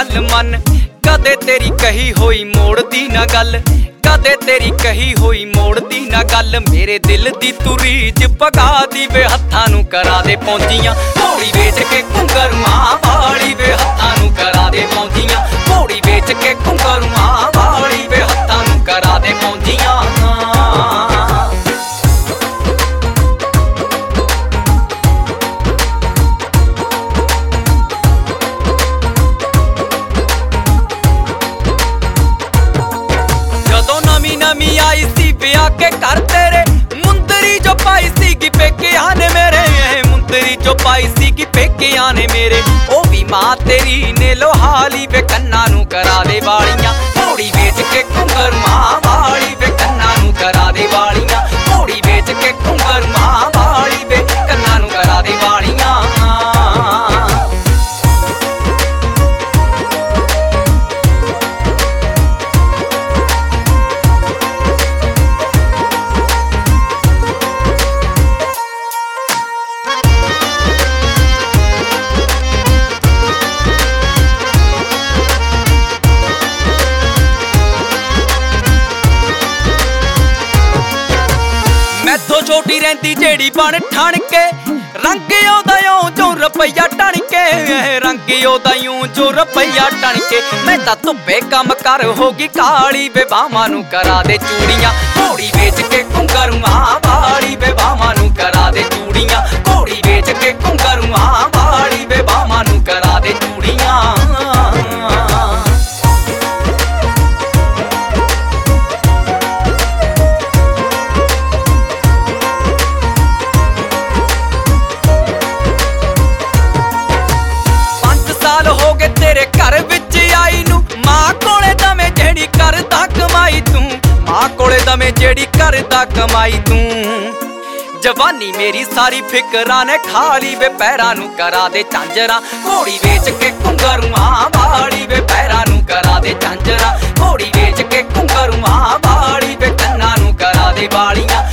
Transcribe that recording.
गल मन, कदे तेरी कही होई मोड़दी ना गल, कदे तेरी कही होई मोड़दी ना गल। मेरे दिल दी तू रीझ पगा दी वे, हत्थां नूं करा दे पौंदियां घोड़ी वेच के घुंघरूआं वाली वे, हत्थां नूं करा दे पौंदियां घोड़ी वेच के घुंघरूआं वाली वे, हत्थां नूं करा दे पौंदियां। नमी आई सी ब्याह के घर तेरे, मुंदरी जो पाई सी कि पेकिया ने मेरे, मुंदरी जो पाई सी कि पेकिया ने मेरे। ओ भी मां तेरी ने लोहाली वे, कन्ना नूं करा दे वालियां घोड़ी वेच के घुंघरूआं वाली वे, कन्ना नूं करा दे वालियां घोड़ी वेच के घुंघरूआं वाली वे, कन्ना नूं करा दे वालियां। मैथों छोटी रहिंदी जेड़ी बन ठण के, रंग ओदा यूं जो रुपया टण के, रंग ओदा यूं जो रुपया टण के। मैं तां धुप्पे कम कर होगी काली वे, बावां नूं करा दे चूड़ियां घोड़ी वेच के घुंघरूआं वाली वे, बावां नूं करा दे चूड़ियां घोड़ी वेच के घुंघरूआं वाली वे, बावां नूं करा दे चूड़ियां। तेरे घर विच आई नू मां कोले दमे जेड़ी करदा कमाई तू, मां कोले दमे जेड़ी करदा कमाई तू। जवानी मेरी सारी फिकरां ने खाली वे, पैरां नूं करा दे झांजरां घोड़ी वेच के घुंघरूआं वाली वे, पैरां नूं करा दे झांजरां घोड़ी वेच के घुंघरूआं वाली वे, कन्नां नूं करा दे वालियां